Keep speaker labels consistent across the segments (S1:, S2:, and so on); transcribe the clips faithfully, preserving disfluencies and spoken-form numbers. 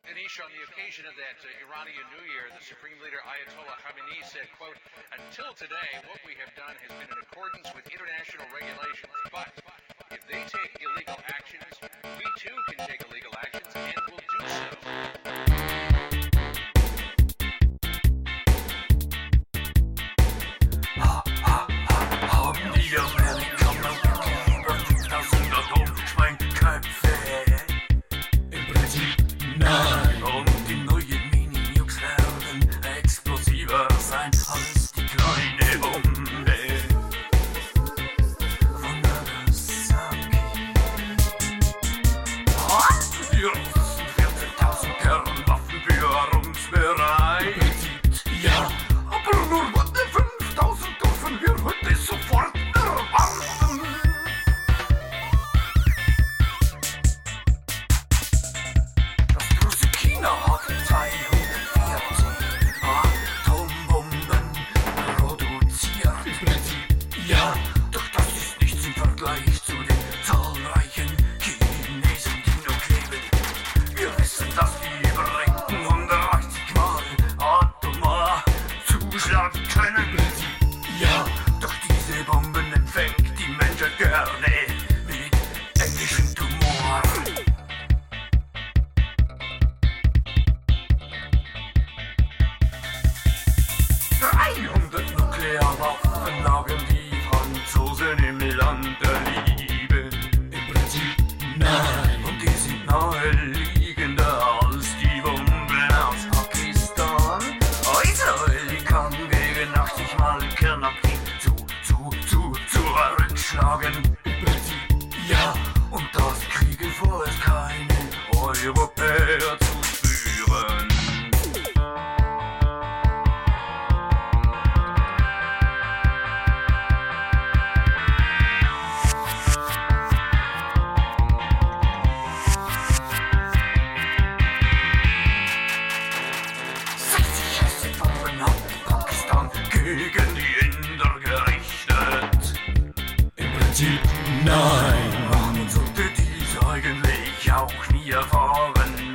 S1: Anish, on the occasion of that uh, Iranian New Year, the Supreme Leader Ayatollah Khamenei said, quote, "Until today, what we have done has been in accordance with international regulations. But if they take illegal actions, we too can take illegal actions and will do so."
S2: Haben die Amerikaner wirklich über tausend Atomschweinköpfe? Im Prinzip nein. Und die neuen Mini-Nukes werden explosiver sein als die kleine Bombe von Nagasaki. Die Russen vierzehntausend Kernwaffen für uns bereit. Im Prinzip ja. Aber nur fünftausend dürfen wir heute sofort erwarten. Das große China hat zweihundertvierzig Atombomben produziert. Im Prinzip ja. Doch das ist nichts im Vergleich zu den zahlreichen Chinesen, die noch leben. Wir wissen, dass die Briten hundertachtzig Mal atomar zuschlagen können. Ja, doch diese Bomben empfängt die Menschheit gerne mit englischem Humor. dreihundert Nuklearwaffen lagen die Franzosen im Land der Liebe. Im Prinzip nein. Und die sind naheliegender als die Bomben aus Pakistan. Israel kann gegen achtzig Mal Kernabtrieb zu, zu, zu, zurückschlagen. Im Prinzip ja. Und das kriegen vorerst keine Europäer zu spüren. sechzig Acid-Bomben hat Pakistan gegen die Inder gerichtet. Im Prinzip nein. Man sollte dies eigentlich auch nie erfahren.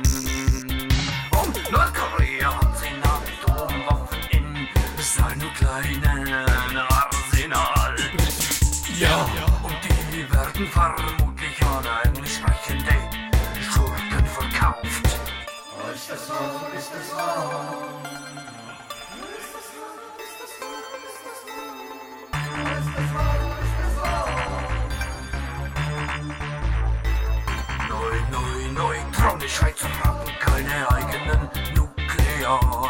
S2: Und Nordkorea hat zehn Atomwaffen in seinem kleinen Arsenal. Ja. Und die werden vermutlich an englisch sprechende Schurken verkauft. Ist das wahr? Ist das wahr? Neu, neu, neu, Traum, die Schweizer haben keine eigenen Nuklear